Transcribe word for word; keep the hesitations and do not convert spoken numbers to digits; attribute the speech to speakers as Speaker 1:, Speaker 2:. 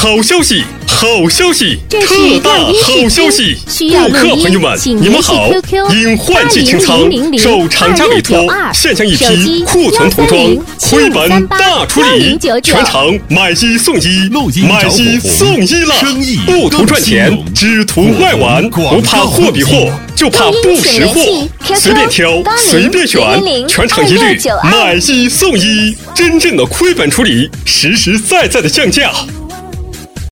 Speaker 1: 好消息，好消息，特大好消息！顾客朋友们，你们好！因换季清仓，受厂家委托，现抢一批库存童装，回本大处理，全场买一送一，买一送一了！不图赚钱，只图卖完，不怕货比货，就怕不识货，随便挑，随便选，全场一律买一送一，真正的亏本处理，实实在在的降价。